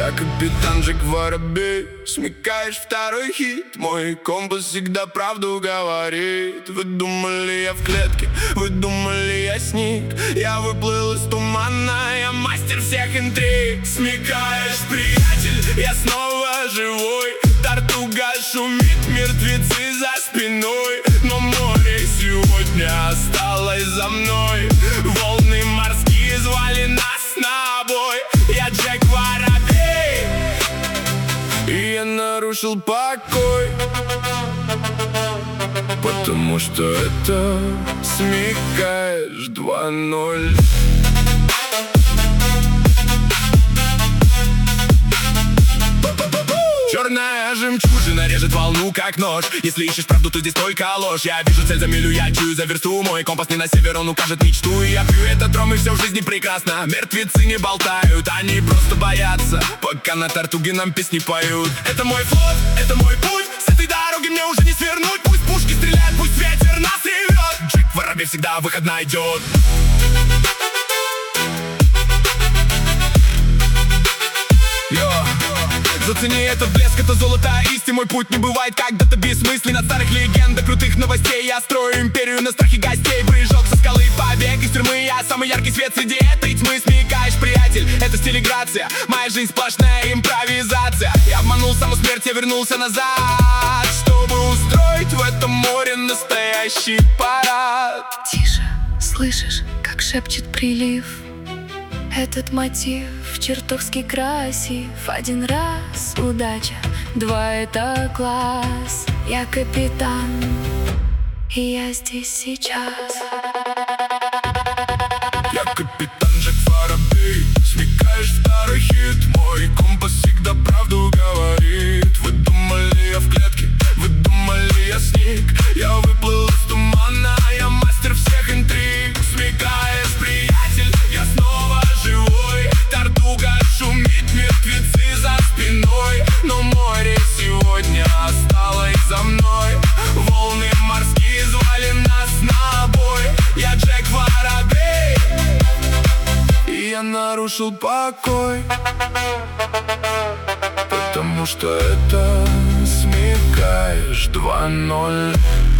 Я капитан Джек Воробей. Смекаешь второй хит, мой компас всегда правду говорит. Вы думали, я в клетке, вы думали, я сник. Я выплыл из тумана, я мастер всех интриг. Смекаешь, приятель, я снова живой. Тартуга шумит, мертвецы за спиной. Но море сегодня осталось за мной. Волны морские звали нас на бой. Я Джек Воробей, и я нарушил покой, потому что это смекаешь 2:0. Черная жемчужина режет волну, как нож. Если ищешь правду, то здесь только ложь. Я вижу цель за милю, я чую за версту. Мой компас не на север, он укажет мечту. И я пью этот ром, и все в жизни прекрасно. Мертвецы не болтают, они просто боятся, пока на Тартуге нам песни поют. Это мой флот, это мой путь. С этой дороги мне уже не свернуть. Пусть пушки стреляют, пусть ветер нас ревет. Джек Воробей всегда выход найдет. Зацени этот блеск, это золото истин. Мой путь не бывает когда-то бессмыслен. От старых легенд до крутых новостей я строю империю на страхе гостей. Прыжок со скалы, побег из тюрьмы. Я самый яркий свет среди этой тьмы. Смекаешь, приятель, это стилиграция. Моя жизнь сплошная импровизация. Я обманул саму смерть, я вернулся назад, чтобы устроить в этом море настоящий парад. Тише, слышишь, как шепчет прилив? Этот мотив чертовски красив. Один раз удача, два это класс. Я капитан, и я здесь сейчас. Я капитан Джек Воробей. Смекаешь второй хит, мой компас всегда правду говорит. Вы думали, я в клетке, вы думали, я сник. Я выплыл из тумана, я мастер всех интриг. Смекаешь, приятель, я снова живой. Тартуга шумит, мертвецы за спиной. Но море сегодня осталось за мной. Волны морские звали нас на бой. Я Джек Воробей, и я нарушил покой, потому что это смекаешь 2:0.